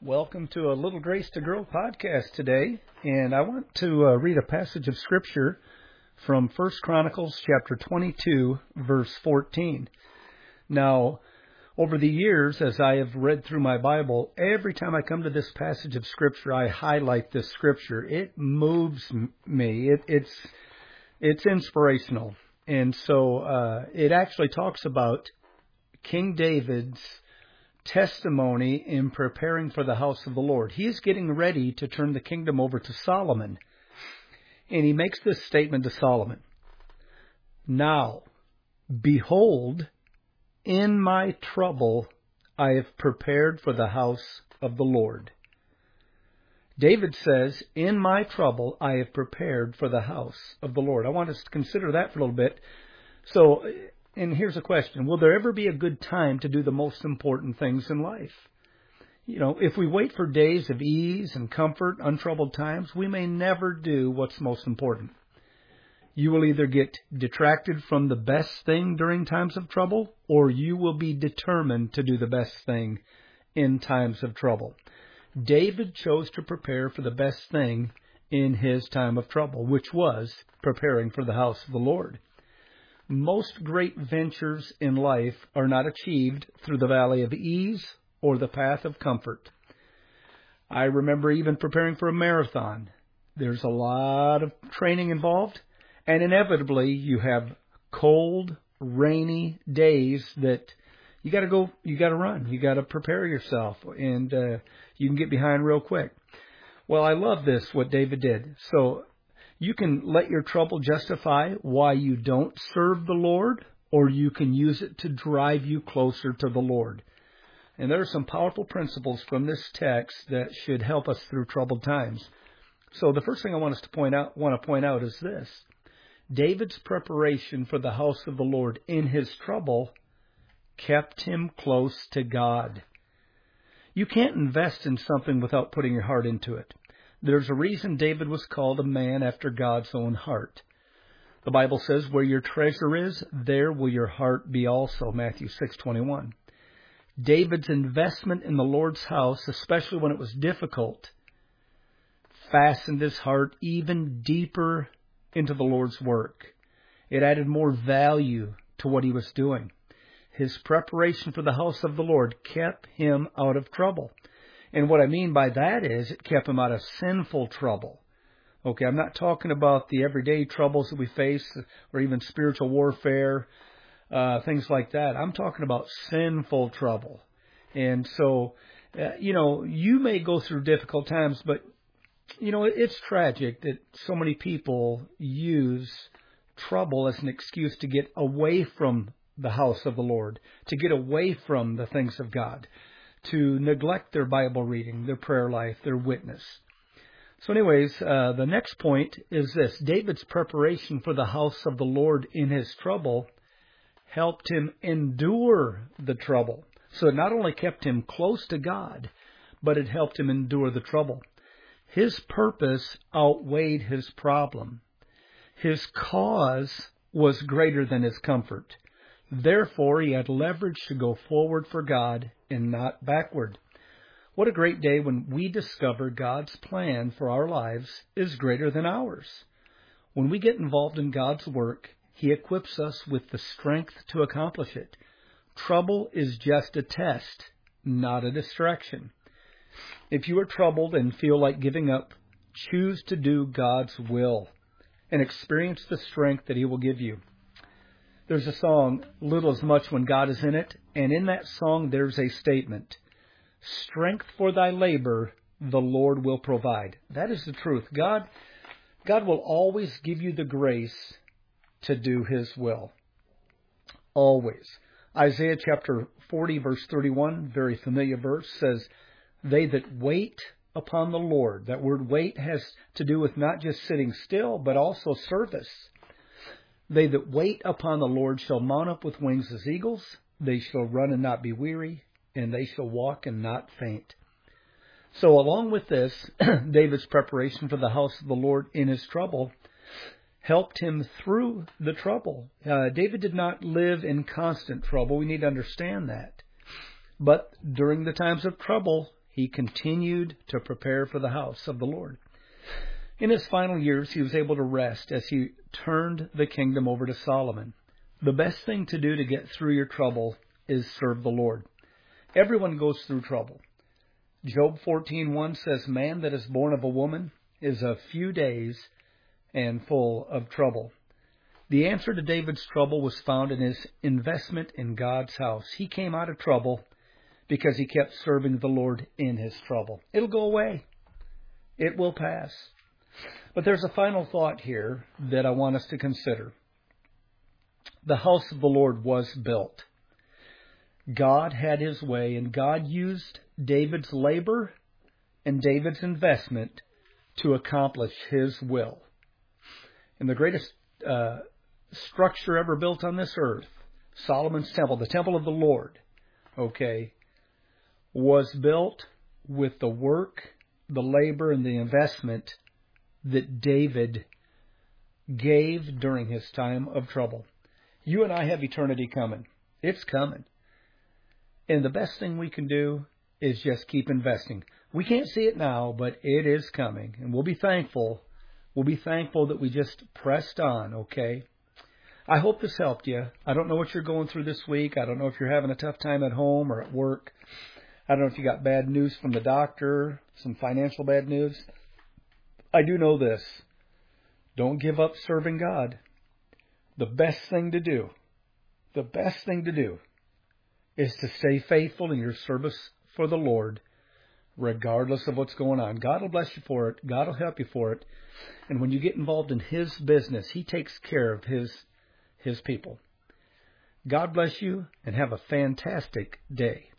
Welcome to a Little Grace to Grow podcast today, and I want to read a passage of Scripture from 1 Chronicles chapter 22, verse 14. Now, over the years, as I have read through my Bible, every time I come to this passage of Scripture, I highlight this Scripture. It moves me. It's inspirational, and so it actually talks about King David's testimony in preparing for the house of the Lord. He is getting ready to turn the kingdom over to Solomon. And he makes this statement to Solomon. Now, behold, in my trouble I have prepared for the house of the Lord. David says, in my trouble I have prepared for the house of the Lord. I want us to consider that for a little bit. So, and here's a question. Will there ever be a good time to do the most important things in life? You know, if we wait for days of ease and comfort, untroubled times, we may never do what's most important. You will either get detracted from the best thing during times of trouble, or you will be determined to do the best thing in times of trouble. David chose to prepare for the best thing in his time of trouble, which was preparing for the house of the Lord. Most great ventures in life are not achieved through the valley of ease or the path of comfort. I remember even preparing for a marathon. There's a lot of training involved, and inevitably you have cold, rainy days that you got to go, you got to run, you got to prepare yourself, and you can get behind real quick. Well, I love this, what David did. So you can let your trouble justify why you don't serve the Lord, or you can use it to drive you closer to the Lord. And there are some powerful principles from this text that should help us through troubled times. So the first thing I want to point out is this. David's preparation for the house of the Lord in his trouble kept him close to God. You can't invest in something without putting your heart into it. There's a reason David was called a man after God's own heart. The Bible says, where your treasure is, there will your heart be also, Matthew 6:21. David's investment in the Lord's house, especially when it was difficult, fastened his heart even deeper into the Lord's work. It added more value to what he was doing. His preparation for the house of the Lord kept him out of trouble. And what I mean by that is it kept him out of sinful trouble. Okay, I'm not talking about the everyday troubles that we face or even spiritual warfare, things like that. I'm talking about sinful trouble. And so, you may go through difficult times, but, it's tragic that so many people use trouble as an excuse to get away from the house of the Lord, to get away from the things of God, to neglect their Bible reading, their prayer life, their witness. So anyways, the next point is this. David's preparation for the house of the Lord in his trouble helped him endure the trouble. So it not only kept him close to God, but it helped him endure the trouble. His purpose outweighed his problem. His cause was greater than his comfort. Therefore, he had leverage to go forward for God and not backward. What a great day when we discover God's plan for our lives is greater than ours. When we get involved in God's work, He equips us with the strength to accomplish it. Trouble is just a test, not a distraction. If you are troubled and feel like giving up, choose to do God's will and experience the strength that He will give you. There's a song, Little as Much When God is in It, and in that song there's a statement, strength for thy labor, the Lord will provide. That is the truth. God will always give you the grace to do His will. Always. Isaiah chapter 40, verse 31, very familiar verse, says, they that wait upon the Lord. That word wait has to do with not just sitting still, but also service. They that wait upon the Lord shall mount up with wings as eagles. They shall run and not be weary, and they shall walk and not faint. So along with this, David's preparation for the house of the Lord in his trouble helped him through the trouble. David did not live in constant trouble. We need to understand that. But during the times of trouble, He continued to prepare for the house of the Lord. In his final years, he was able to rest as he turned the kingdom over to Solomon. The best thing to do to get through your trouble is serve the Lord. Everyone goes through trouble. Job 14:1 says, "Man that is born of a woman is a few days and full of trouble." The answer to David's trouble was found in his investment in God's house. He came out of trouble because he kept serving the Lord in his trouble. It'll go away. It will pass. But there's a final thought here that I want us to consider. The house of the Lord was built. God had his way, and God used David's labor and David's investment to accomplish his will. And the greatest structure ever built on this earth, Solomon's temple, the temple of the Lord, was built with the work, the labor, and the investment that David gave during his time of trouble. You and I have eternity coming. It's coming. And the best thing we can do is just keep investing. We can't see it now, but it is coming. And we'll be thankful. We'll be thankful that we just pressed on, okay? I hope this helped you. I don't know what you're going through this week. I don't know if you're having a tough time at home or at work. I don't know if you got bad news from the doctor, some financial bad news. I do know this. Don't give up serving God. The best thing to do is to stay faithful in your service for the Lord, regardless of what's going on. God will bless you for it. God will help you for it. And when you get involved in His business, He takes care of His people. God bless you and have a fantastic day.